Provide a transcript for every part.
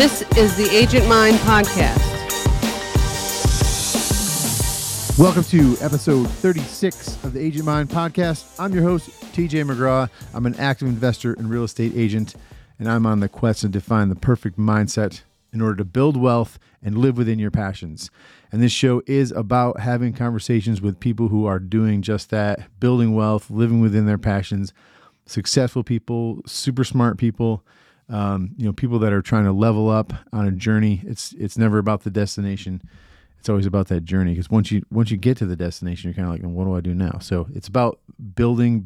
This is the Agent Mind Podcast. Welcome to episode 36 of the Agent Mind Podcast. I'm your host, TJ McGraw. I'm an active investor and real estate agent, and I'm on the quest to define the perfect mindset in order to build wealth and live within your passions. And this show is about having conversations with people who are doing just that, building wealth, living within their passions, successful people, super smart people, people that are trying to level up on a journey. It's never about the destination. It's always about that journey, because once you get to the destination, you're kind of like, what do I do now? So it's about building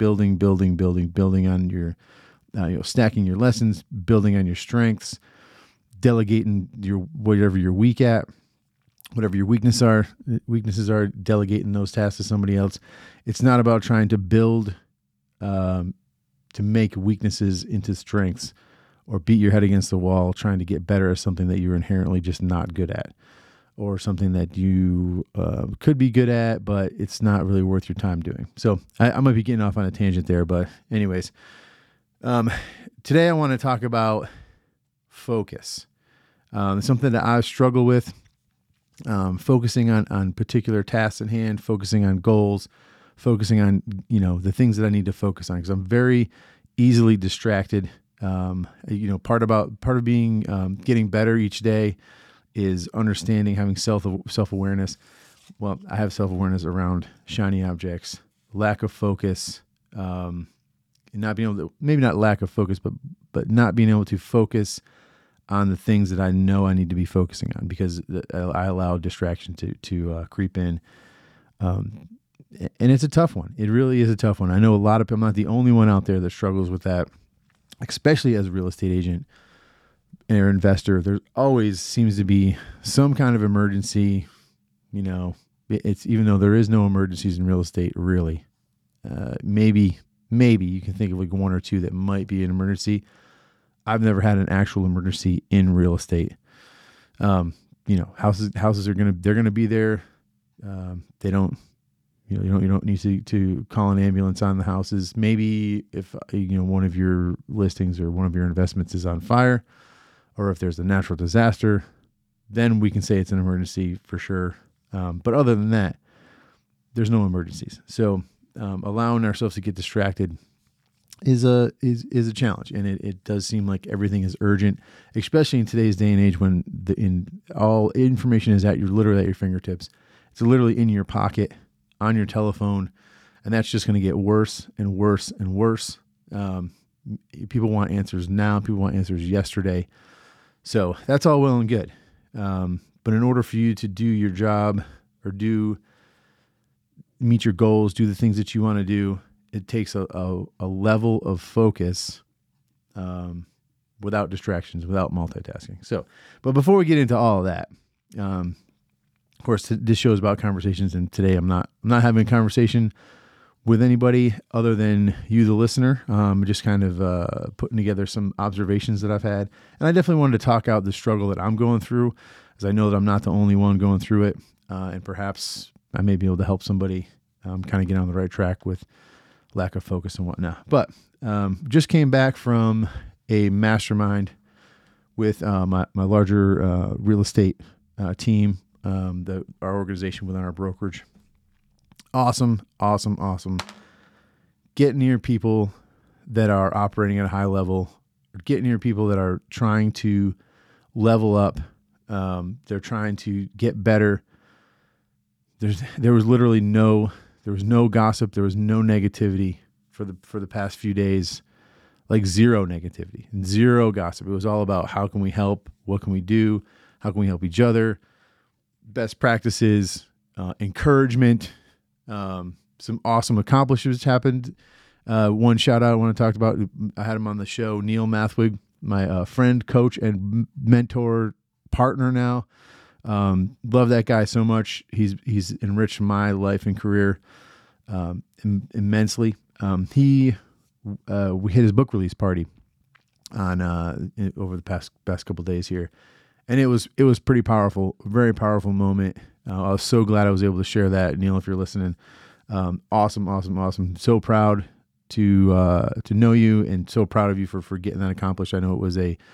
on your, stacking your lessons, building on your strengths, delegating whatever you're weak at, whatever your weaknesses are, delegating those tasks to somebody else. It's not about trying to build, to make weaknesses into strengths, or beat your head against the wall trying to get better at something that you're inherently just not good at, or something that you could be good at, but it's not really worth your time doing. So I might be getting off on a tangent there, but anyways, today I want to talk about focus. It's something that I struggle with, focusing on particular tasks at hand, focusing on goals, focusing on, the things that I need to focus on, because I'm very easily distracted. Part of being, getting better each day is understanding, having self-awareness. Well, I have self-awareness around shiny objects, lack of focus, and not being able to, maybe not lack of focus, but not being able to focus on the things that I know I need to be focusing on, because I allow distraction to creep in. And it's a tough one. It really is a tough one. I know a lot of people, I'm not the only one out there that struggles with that, especially as a real estate agent or investor. There always seems to be some kind of emergency. It's, even though there is no emergencies in real estate, really. Maybe you can think of like one or two that might be an emergency. I've never had an actual emergency in real estate. Houses are they're gonna be there. They don't. You don't need to call an ambulance on the houses. Maybe if one of your listings or one of your investments is on fire, or if there's a natural disaster, then we can say it's an emergency for sure. But other than that, there's no emergencies. So allowing ourselves to get distracted is a challenge, and it does seem like everything is urgent, especially in today's day and age when all information is literally at your fingertips. It's literally in your pocket, on your telephone, and that's just going to get worse and worse and worse. People want answers now. People want answers yesterday. So that's all well and good. But in order for you to do your job or meet your goals, do the things that you want to do, it takes a level of focus without distractions, without multitasking. So, but before we get into all of that, of course, this show is about conversations, and today I'm not having a conversation with anybody other than you, the listener. Just kind of putting together some observations that I've had, and I definitely wanted to talk out the struggle that I'm going through, as I know that I'm not the only one going through it, and perhaps I may be able to help somebody kind of get on the right track with lack of focus and whatnot. But just came back from a mastermind with my larger real estate team. Our organization within our brokerage. Awesome. Get near people that are operating at a high level, get near people that are trying to level up. They're trying to get better. There was no gossip. There was no negativity for the past few days, like zero negativity and zero gossip. It was all about how can we help? What can we do? How can we help each other? Best practices, encouragement, some awesome accomplishments happened. One shout out I want to talk about, I had him on the show, Neil Mathwig, my friend, coach, and mentor, partner now. Love that guy so much. He's enriched my life and career immensely. We hit his book release party on over the past couple of days here. And it was pretty powerful, very powerful moment. I was so glad I was able to share that, Neil, if you're listening. Awesome. So proud to know you, and so proud of you for getting that accomplished. I know it was a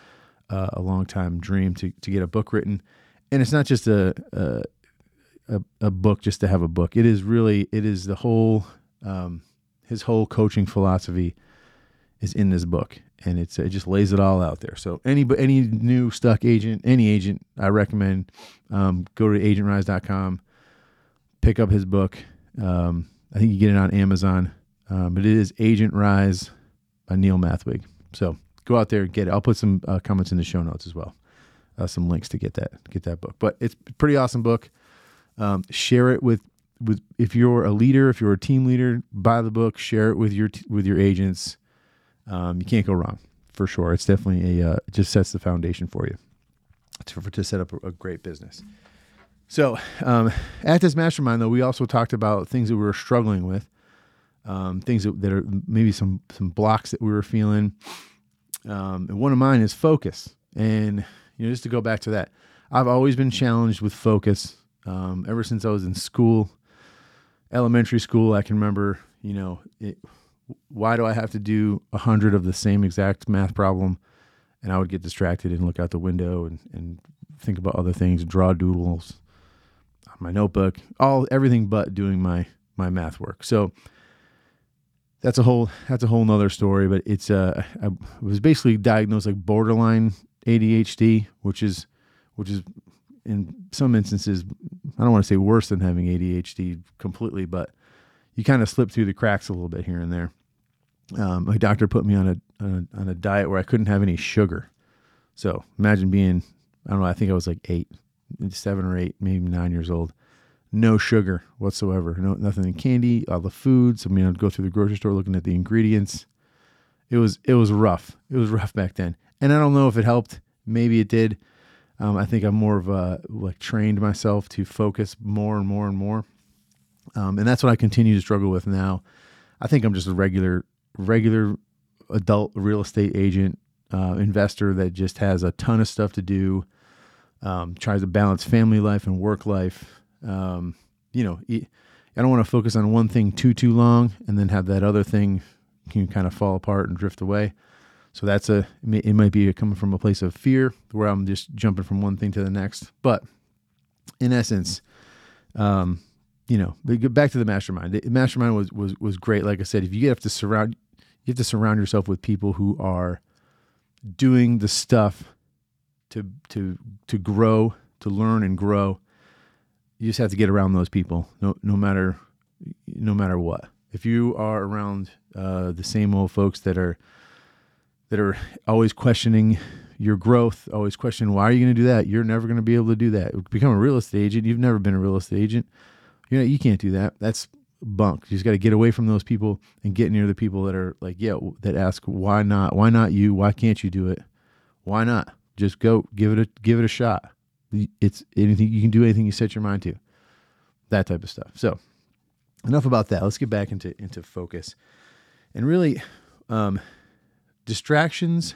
a long time dream to get a book written. And it's not just a book just to have a book. It is the whole, his whole coaching philosophy is in this book, and it just lays it all out there. So any new stuck agent, any agent, I recommend, go to agentrise.com, pick up his book. I think you get it on Amazon, but it is Agent Rise by Neil Mathwig. So go out there and get it. I'll put some comments in the show notes as well, some links to get that book. But it's a pretty awesome book. Share it with if you're a leader, if you're a team leader, buy the book, share it with your agents. You can't go wrong, for sure. It's definitely it just sets the foundation for you to set up a great business. So at this mastermind, though, we also talked about things that we were struggling with, things that are maybe some blocks that we were feeling. And one of mine is focus. And just to go back to that, I've always been challenged with focus ever since I was in school, elementary school. I can remember, why do I have to do 100 of the same exact math problem? And I would get distracted and look out the window and think about other things, draw doodles on my notebook, everything but doing my math work. So that's a whole nother story, but I was basically diagnosed like borderline ADHD, which is in some instances, I don't want to say worse than having ADHD completely, but you kind of slip through the cracks a little bit here and there. My doctor put me on a diet where I couldn't have any sugar. So imagine being, I don't know, I think I was like 7 or 8, maybe 9 years old. No sugar whatsoever. Nothing in candy, all the foods. I'd go through the grocery store looking at the ingredients. It was rough. It was rough back then. And I don't know if it helped. Maybe it did. I think I'm more of trained myself to focus more and more and more. And that's what I continue to struggle with now. I think I'm just a regular adult real estate agent, investor that just has a ton of stuff to do, tries to balance family life and work life. I don't want to focus on one thing too long and then have that other thing can kind of fall apart and drift away. So it might be coming from a place of fear where I'm just jumping from one thing to the next. But in essence, but get back to the mastermind. The mastermind was great. Like I said, if you have to surround yourself with people who are doing the stuff to grow, to learn and grow. You just have to get around those people, no matter what. If you are around the same old folks that are always questioning your growth, always questioning why are you going to do that? You're never going to be able to do that. Become a real estate agent. You've never been a real estate agent. You can't do that. That's bunk. You just got to get away from those people and get near the people that are that ask why not? Why not you? Why can't you do it? Why not? Just go give it a shot. It's anything you can do, anything you set your mind to. That type of stuff. So enough about that. Let's get back into focus. And really, distractions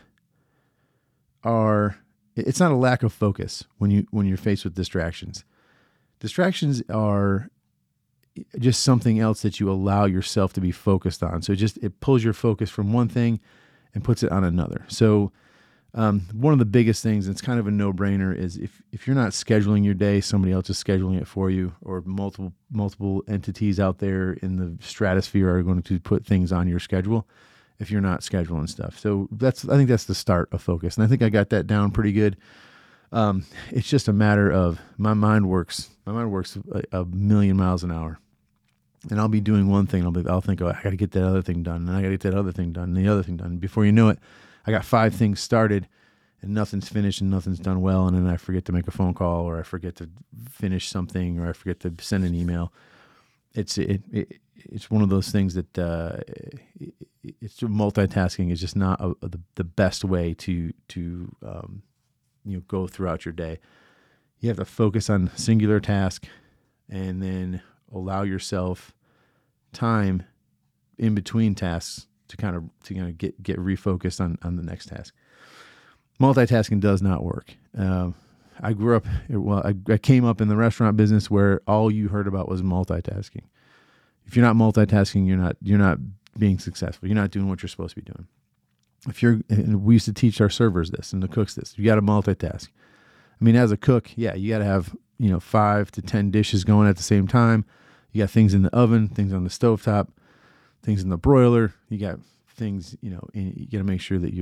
it's not a lack of focus when you're faced with distractions. Distractions are just something else that you allow yourself to be focused on. So it pulls your focus from one thing and puts it on another. So one of the biggest things, and it's kind of a no-brainer, is if you're not scheduling your day, somebody else is scheduling it for you, or multiple entities out there in the stratosphere are going to put things on your schedule if you're not scheduling stuff. So I think that's the start of focus. And I think I got that down pretty good. It's just a matter of my mind works a million miles an hour. And I'll be doing one thing. I'll think, I got to get that other thing done. And I got to get that other thing done and the other thing done. Before you know it, I got 5 things started and nothing's finished and nothing's done well. And then I forget to make a phone call, or I forget to finish something, or I forget to send an email. It's one of those things that it's multitasking is just not the best way to go throughout your day. You have to focus on a singular task and then allow yourself time in between tasks to kind of get refocused on the next task. Multitasking does not work. I came up in the restaurant business where all you heard about was multitasking. If you're not multitasking, you're not being successful. You're not doing what you're supposed to be doing. and we used to teach our servers this and the cooks this, you got to multitask. I mean, as a cook, yeah, you got to have, 5 to 10 dishes going at the same time. You got things in the oven, things on the stovetop, things in the broiler. You got things, you got to make sure that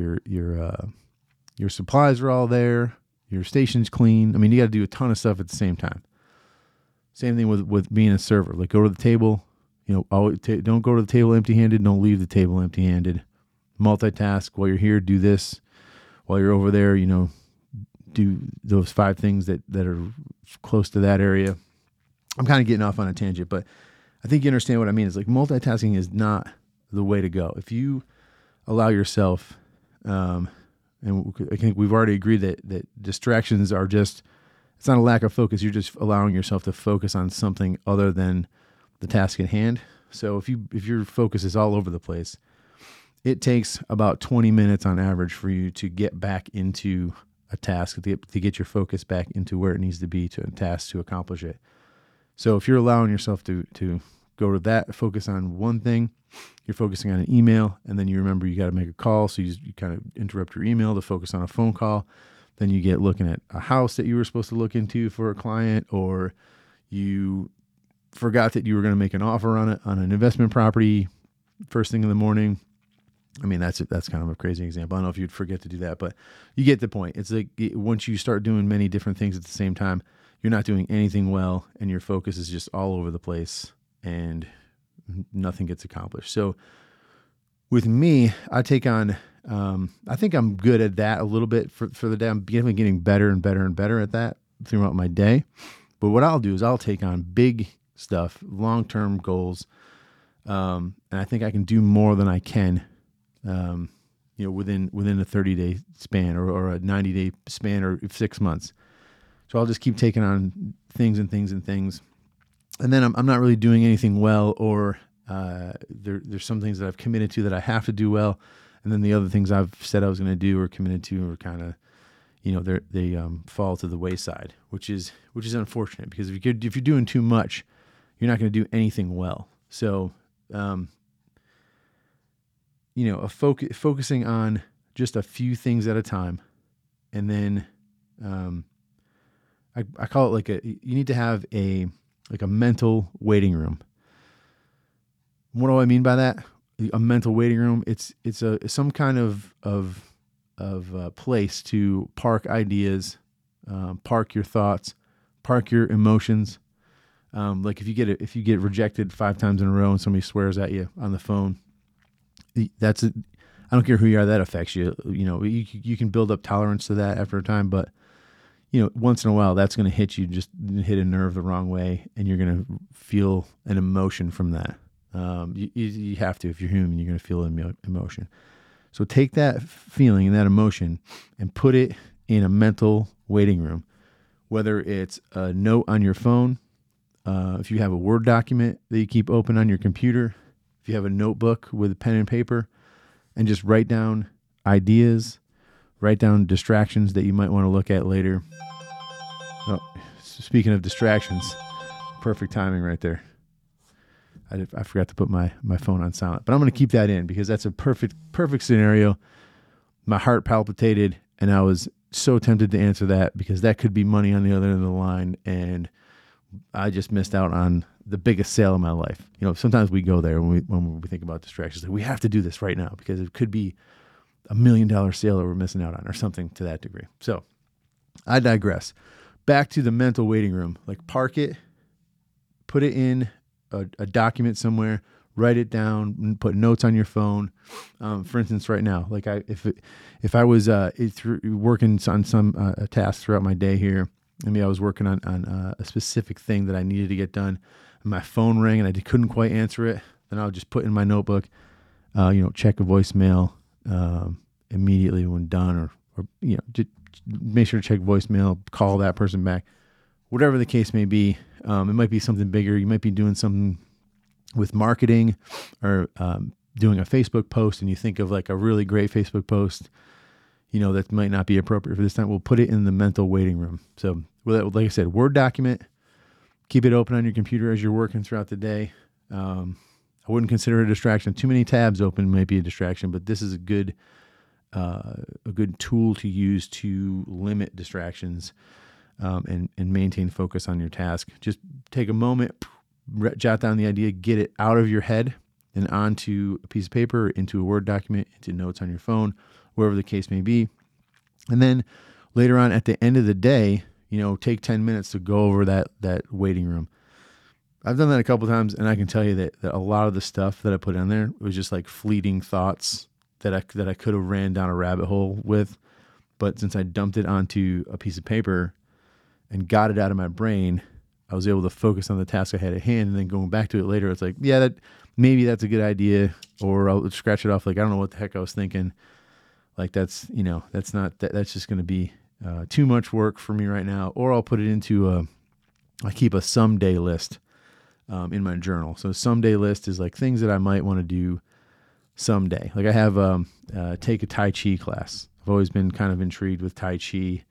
your supplies are all there. Your station's clean. I mean, you got to do a ton of stuff at the same time. Same thing with being a server. Like, go to the table, always don't go to the table empty-handed. Don't leave the table empty-handed. Multitask. While you're here, do this. While you're over there, do those 5 things that are close to that area. I'm kind of getting off on a tangent, but I think you understand what I mean. It's like multitasking is not the way to go. If you allow yourself, and I think we've already agreed that distractions are just, it's not a lack of focus. You're just allowing yourself to focus on something other than the task at hand. So if your focus is all over the place, it takes about 20 minutes on average for you to get back into a task, to get your focus back into where it needs to be, to a task, to accomplish it. So if you're allowing yourself to go to that, focus on one thing, you're focusing on an email, and then you remember you got to make a call, so you kind of interrupt your email to focus on a phone call. Then you get looking at a house that you were supposed to look into for a client, or you forgot that you were going to make an offer on an investment property first thing in the morning. I mean, that's kind of a crazy example. I don't know if you'd forget to do that, but you get the point. It's like once you start doing many different things at the same time, you're not doing anything well, and your focus is just all over the place, and nothing gets accomplished. So with me, I take on, I think I'm good at that a little bit for the day. I'm getting better and better and better at that throughout my day. But what I'll do is I'll take on big stuff, long-term goals, and I think I can do more than I can, within a 30-day span or a 90-day span or 6 months. So I'll just keep taking on things and things and things. And then I'm not really doing anything well, or there's some things that I've committed to that I have to do well. And then the other things I've said I was going to do or committed to are kind of, they fall to the wayside, which is unfortunate, because if you're doing too much, you're not going to do anything well. So, focusing on just a few things at a time, and then I call it you need to have a mental waiting room. What do I mean by that? A mental waiting room. It's some kind of place to park ideas, park your thoughts, park your emotions. Like if you get rejected 5 times in a row and somebody swears at you on the phone, I don't care who you are, that affects you. You can build up tolerance to that after a time, but once in a while, that's going to hit you, just hit a nerve the wrong way, and you're going to feel an emotion from that. You have to. If you're human, you're going to feel emotion. So take that feeling and that emotion and put it in a mental waiting room, whether it's a note on your phone, if you have a Word document that you keep open on your computer, if you have a notebook with a pen and paper, and just write down ideas, write down distractions that you might want to look at later. Oh, speaking of distractions, perfect timing right there. I forgot to put my phone on silent, but I'm going to keep that in because that's a perfect scenario. My heart palpitated, and I was so tempted to answer that because that could be money on the other end of the line, and I just missed out on the biggest sale of my life. Sometimes we go there when we think about distractions. Like, we have to do this right now because it could be $1 million sale that we're missing out on, or something to that degree. So I digress. Back to the mental waiting room. Like, park it, put it in a document somewhere, write it down, and put notes on your phone. For instance, right now, like if I was working on some a task throughout my day here, maybe I was working on a specific thing that I needed to get done, and my phone rang and I couldn't quite answer it, then I'll just put in my notebook, check a voicemail immediately when done, or just make sure to check voicemail, call that person back, whatever the case may be. It might be something bigger. You might be doing something with marketing, or doing a Facebook post, and you think of like a really great Facebook post, that might not be appropriate for this time. We'll put it in the mental waiting room. So, like I said, Word document, keep it open on your computer as you're working throughout the day. I wouldn't consider it a distraction. Too many tabs open might be a distraction, but this is a good a good tool to use to limit distractions and maintain focus on your task. Just take a moment, jot down the idea, get it out of your head and onto a piece of paper, into a Word document, into notes on your phone, wherever the case may be. And then later on at the end of the day, take 10 minutes to go over that waiting room. I've done that a couple of times, and I can tell you that a lot of the stuff that I put in there was just like fleeting thoughts that I could have ran down a rabbit hole with. But since I dumped it onto a piece of paper and got it out of my brain, I was able to focus on the task I had at hand. And then going back to it later, it's like, yeah, maybe that's a good idea, or I'll scratch it off. Like, I don't know what the heck I was thinking. Like that's just going to be too much work for me right now. Or I'll put it into I keep a someday list in my journal. So someday list is like things that I might want to do someday. Like I have take a Tai Chi class. I've always been kind of intrigued with Tai Chi.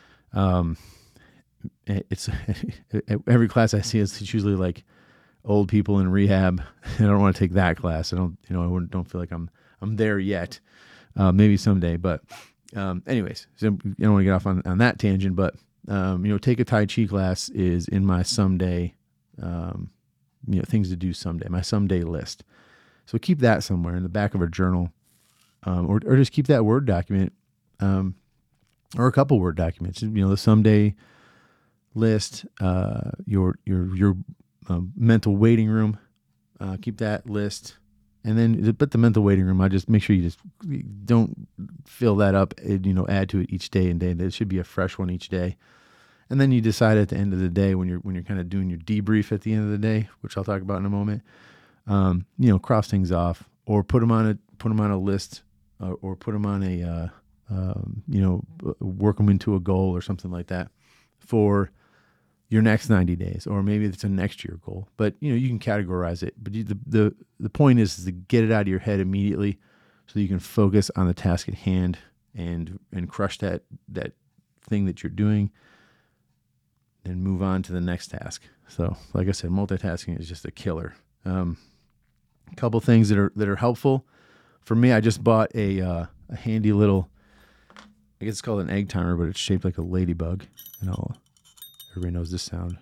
It's every class I see it's usually like old people in rehab. I don't want to take that class. I don't feel like I'm there yet. Maybe someday, but anyways, so I don't want to get off on that tangent, but take a Tai Chi class is in my someday, things to do someday, my someday list. So keep that somewhere in the back of a journal, or just keep that Word document, or a couple Word documents. The someday list, your mental waiting room, keep that list. And then, but the mental waiting room, I just make sure you just don't fill that up, add to it each day and day. There should be a fresh one each day. And then you decide at the end of the day when you're kind of doing your debrief at the end of the day, which I'll talk about in a moment, cross things off or put them on a list, or put them on a, work them into a goal or something like that for your next 90 days, or maybe it's a next year goal, but you can categorize it. But the point is to get it out of your head immediately so you can focus on the task at hand and crush that thing that you're doing and move on to the next task. So like I said, multitasking is just a killer. A couple things that are helpful for me. I just bought a handy little, I guess it's called an egg timer, but it's shaped like a ladybug, everybody knows this sound.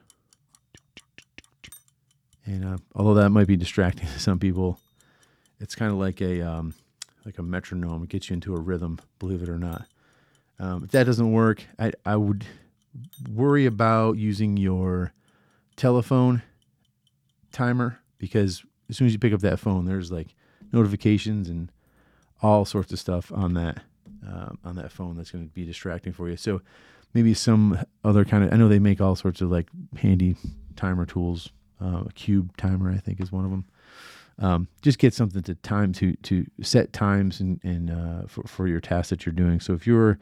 And although that might be distracting to some people, it's kind of like a metronome. It gets you into a rhythm, believe it or not. If that doesn't work, I would worry about using your telephone timer, because as soon as you pick up that phone, there's like notifications and all sorts of stuff on that phone that's going to be distracting for you. So maybe some other kind of, I know they make all sorts of like handy timer tools. A cube timer, I think, is one of them. Just get something to time to set times and for your tasks that you're doing. So if you're,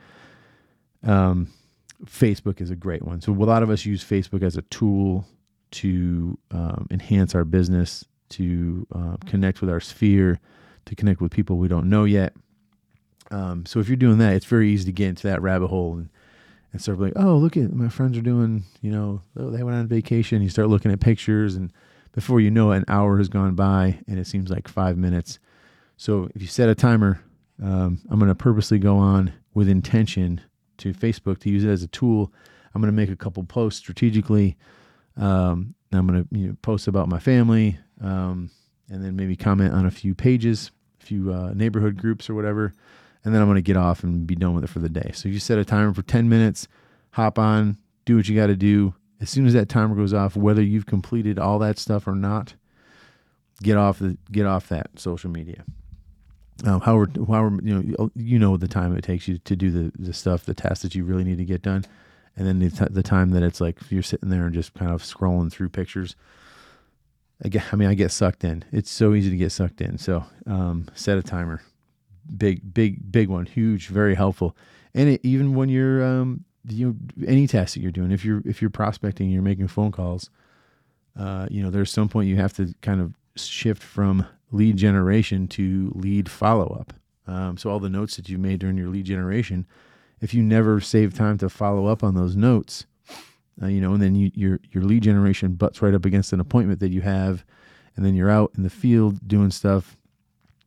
Facebook is a great one. So a lot of us use Facebook as a tool to enhance our business, to connect with our sphere, to connect with people we don't know yet. So if you're doing that, it's very easy to get into that rabbit hole and start like, oh, look at my friends are doing, they went on vacation. You start looking at pictures, and before you know it, an hour has gone by and it seems like 5 minutes. So if you set a timer, I'm going to purposely go on with intention to Facebook to use it as a tool. I'm going to make a couple posts strategically. I'm going to post about my family, and then maybe comment on a few pages, a few neighborhood groups or whatever. And then I'm going to get off and be done with it for the day. So you set a timer for 10 minutes, hop on, do what you got to do. As soon as that timer goes off, whether you've completed all that stuff or not, get off that social media. However, the time it takes you to do the stuff, the tasks that you really need to get done. And then the time that it's like you're sitting there and just kind of scrolling through pictures. I get sucked in. It's so easy to get sucked in. So set a timer. Big one, huge, very helpful. And even when you're, any task that you're doing, if you're prospecting, you're making phone calls, there's some point you have to kind of shift from lead generation to lead follow-up. So all the notes that you made during your lead generation, if you never save time to follow up on those notes, and then your lead generation butts right up against an appointment that you have, and then you're out in the field doing stuff,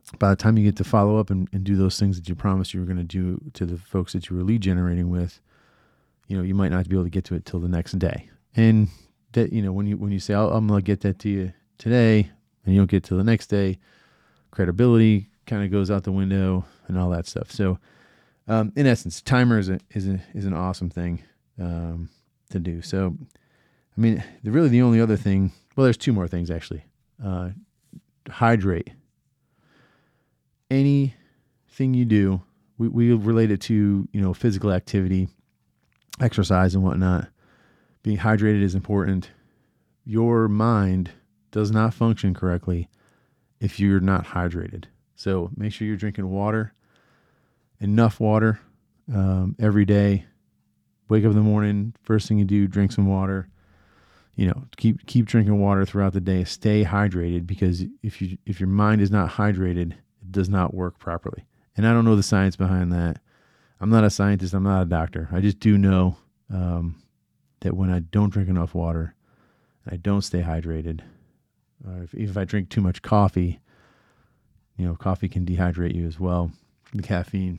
by the time you get to follow up and do those things that you promised you were going to do to the folks that you were lead generating with, you might not be able to get to it till the next day. And that, when you say, I'm going to get that to you today, and you don't get to the next day, credibility kind of goes out the window and all that stuff. So, in essence, timer is an awesome thing, to do. So, I mean, really the only other thing, well, there's two more things actually. Hydrate. Anything you do, we relate it to, physical activity, exercise and whatnot. Being hydrated is important. Your mind does not function correctly if you're not hydrated. So make sure you're drinking water, enough water, every day. Wake up in the morning, first thing you do, drink some water. Keep drinking water throughout the day. Stay hydrated, because if your mind is not hydrated, it does not work properly. And I don't know the science behind that. I'm not a scientist. I'm not a doctor. I just do know that when I don't drink enough water, and I don't stay hydrated, if I drink too much coffee, coffee can dehydrate you as well. The caffeine,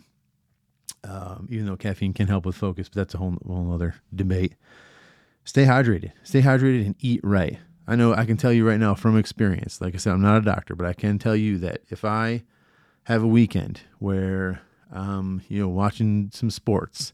even though caffeine can help with focus, but that's a whole other debate. Stay hydrated and eat right. I know I can tell you right now from experience, like I said, I'm not a doctor, but I can tell you that if I have a weekend where watching some sports,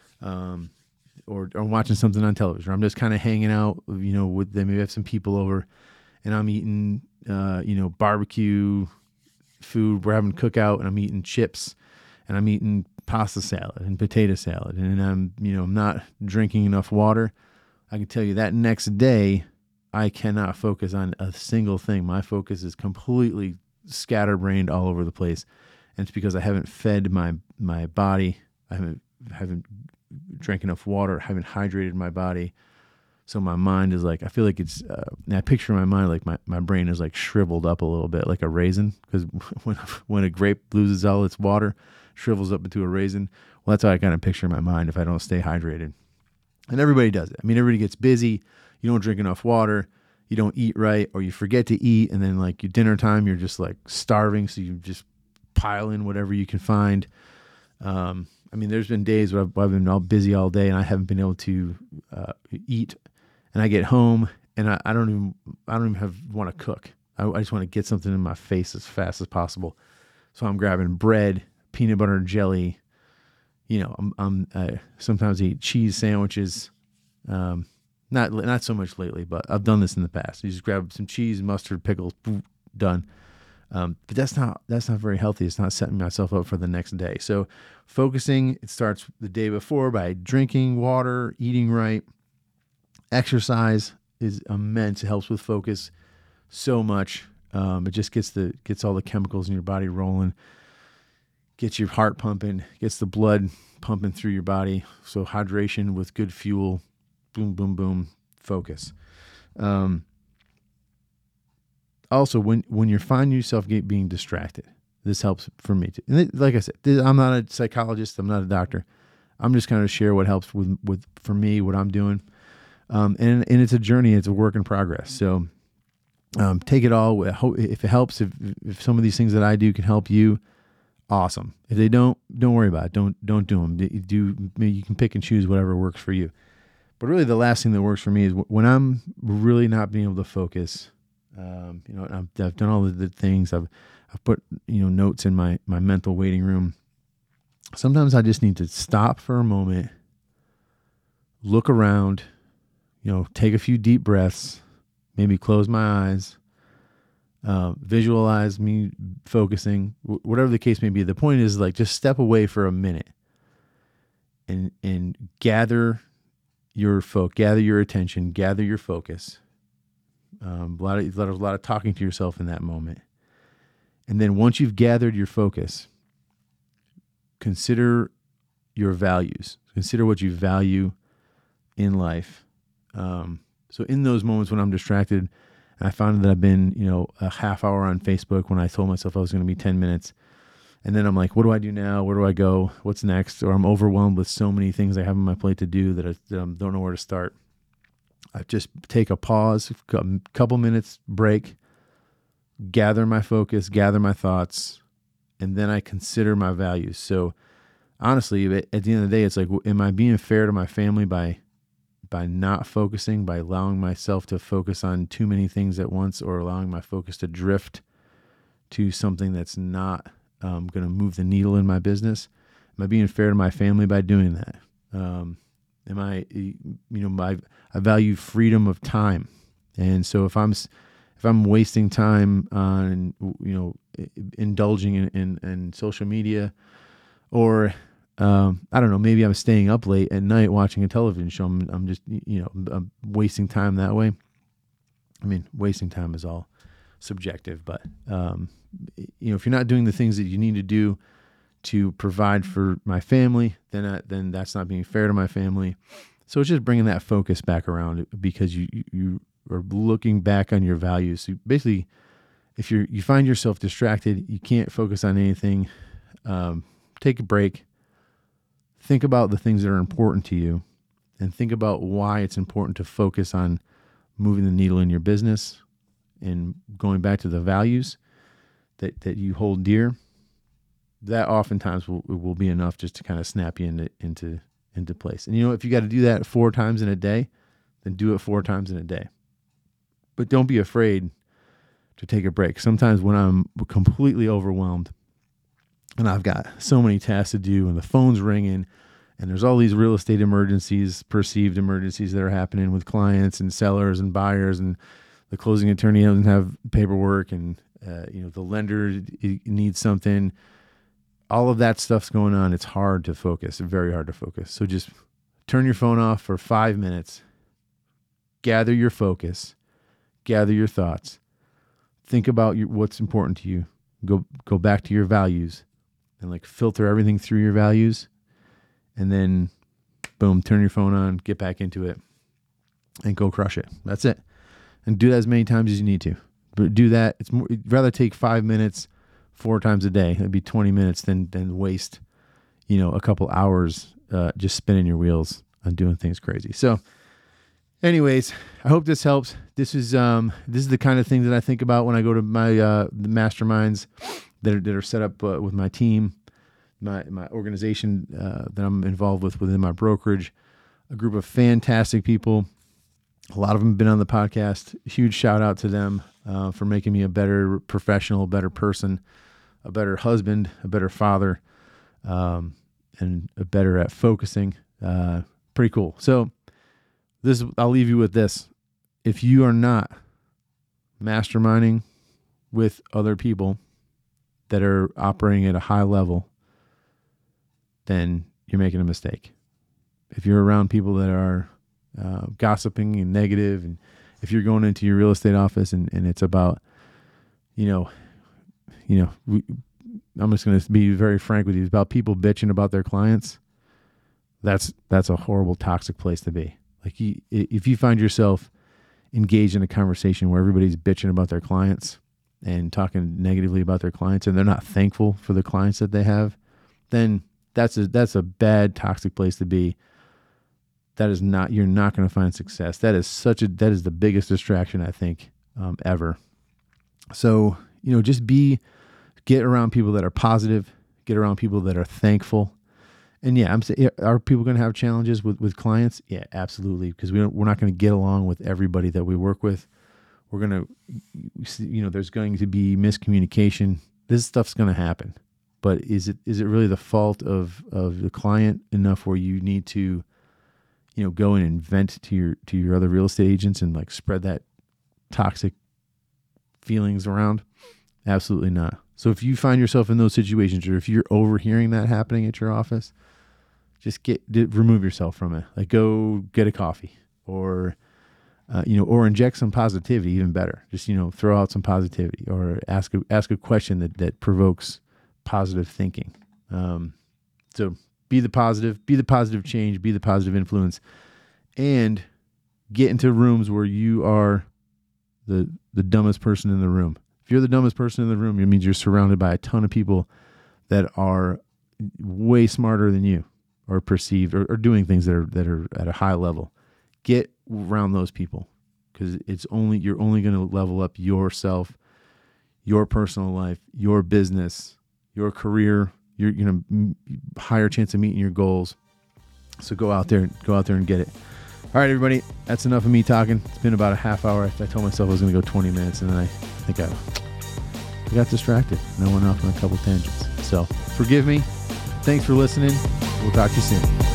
or watching something on television, or I'm just kind of hanging out, with them, maybe I have some people over and I'm eating, barbecue food, we're having cookout and I'm eating chips and I'm eating pasta salad and potato salad, and I'm not drinking enough water, I can tell you that next day, I cannot focus on a single thing. My focus is completely scatterbrained all over the place. And it's because I haven't fed my body. I haven't drank enough water. I haven't hydrated my body. So my mind is like, I feel like it's, I picture in my mind, like my brain is like shriveled up a little bit, like a raisin. Because when a grape loses all its water, shrivels up into a raisin. Well, that's how I kind of picture in my mind if I don't stay hydrated. And everybody does it. I mean, everybody gets busy. You don't drink enough water. You don't eat right, or you forget to eat. And then like your dinner time, you're just like starving. So you just pile in whatever you can find. I mean, there's been days where I've been all busy all day and I haven't been able to eat. And I get home and I don't even want to cook. I just want to get something in my face as fast as possible. So I'm grabbing bread, peanut butter and jelly. I sometimes eat cheese sandwiches. Not so much lately, but I've done this in the past. You just grab some cheese, mustard, pickles, boom, done. But that's not very healthy. It's not setting myself up for the next day. So focusing, it starts the day before by drinking water, eating right. Exercise is immense. It helps with focus so much. It just gets all the chemicals in your body rolling, gets your heart pumping, gets the blood pumping through your body. So hydration with good fuel, boom, boom, boom, focus. Also, when you're finding yourself being distracted, this helps for me too. And like I said, I'm not a psychologist. I'm not a doctor. I'm just kind of share what helps with for me, what I'm doing. And it's a journey. It's a work in progress. So take it all. If it helps, if some of these things that I do can help you, awesome. If they don't worry about it. Don't do them. You can pick and choose whatever works for you. But really, the last thing that works for me is when I'm really not being able to focus. I've done all of the things. I've put notes in my mental waiting room. Sometimes I just need to stop for a moment, look around, take a few deep breaths, maybe close my eyes, visualize me focusing, whatever the case may be. The point is like just step away for a minute and gather your attention, gather your focus. A lot of talking to yourself in that moment. And then once you've gathered your focus, consider your values. Consider what you value in life. So in those moments when I'm distracted, and I found that I've been, a half hour on Facebook when I told myself I was going to be 10 minutes. And then I'm like, what do I do now? Where do I go? What's next? Or I'm overwhelmed with so many things I have on my plate to do that I don't know where to start. I just take a pause, a couple minutes break, gather my focus, gather my thoughts, and then I consider my values. So honestly, at the end of the day, it's like, am I being fair to my family by not focusing, by allowing myself to focus on too many things at once, or allowing my focus to drift to something that's not going to move the needle in my business? Am I being fair to my family by doing that? I value freedom of time. And so if I'm wasting time on, indulging in social media, or I don't know, maybe I'm staying up late at night watching a television show, I'm just, I'm wasting time that way. I mean, wasting time is all subjective, but, if you're not doing the things that you need to do to provide for my family, then that's not being fair to my family. So it's just bringing that focus back around, because you are looking back on your values. So basically, if you find yourself distracted, you can't focus on anything, take a break, think about the things that are important to you, and think about why it's important to focus on moving the needle in your business and going back to the values that you hold dear. That oftentimes will be enough just to kind of snap you into place. And if you got to do that 4 times in a day, then do it 4 times in a day. But don't be afraid to take a break. Sometimes when I'm completely overwhelmed and I've got so many tasks to do, and the phone's ringing, and there's all these real estate emergencies, perceived emergencies that are happening with clients and sellers and buyers, and the closing attorney doesn't have paperwork, and the lender needs something. All of that stuff's going on. It's hard to focus, very hard to focus. So just turn your phone off for 5 minutes, gather your focus, gather your thoughts, think about what's important to you, go back to your values, and filter everything through your values, and then boom, turn your phone on, get back into it, and go crush it. That's it. And do that as many times as you need to. But do that. You'd rather take 5 minutes 4 times a day. That'd be 20 minutes than waste, a couple hours just spinning your wheels on doing things crazy. So anyways, I hope this helps. This is the kind of thing that I think about when I go to my the masterminds that are set up with my team, my organization that I'm involved within my brokerage. A group of fantastic people. A lot of them have been on the podcast. Huge shout out to them for making me a better professional, a better person, a better husband, a better father, and a better at focusing. Pretty cool. So I'll leave you with this. If you are not masterminding with other people that are operating at a high level, then you're making a mistake. If you're around people that are gossiping and negative, and if you're going into your real estate office and it's about, I'm just going to be very frank with you, it's about people bitching about their clients. That's a horrible, toxic place to be. If you find yourself engaged in a conversation where everybody's bitching about their clients and talking negatively about their clients, and they're not thankful for the clients that they have, then that's a bad, toxic place to be. You're not going to find success. That is the biggest distraction, I think, ever. So, just get around people that are positive, get around people that are thankful. And yeah, I'm saying, are people going to have challenges with clients? Yeah, absolutely. Because we're not going to get along with everybody that we work with. We're going to, there's going to be miscommunication. This stuff's going to happen. But is it really the fault of the client enough where you need to, go in and vent to your other real estate agents and spread that toxic feelings around? Absolutely not. So if you find yourself in those situations, or if you're overhearing that happening at your office, just remove yourself from it. Go get a coffee, or inject some positivity. Even better, just throw out some positivity, or ask a question that provokes positive thinking. So be the positive change, be the positive influence, and get into rooms where you are the dumbest person in the room. If you're the dumbest person in the room, it means you're surrounded by a ton of people that are way smarter than you, or perceived, or doing things that are at a high level. Get around those people, because you're only going to level up yourself, your personal life, your business, your career, your higher chance of meeting your goals. So go out there and get it. All right, everybody, that's enough of me talking. It's been about a half hour. I told myself I was going to go 20 minutes, and then I think I got distracted, and I went off on a couple tangents. So forgive me. Thanks for listening. We'll talk to you soon.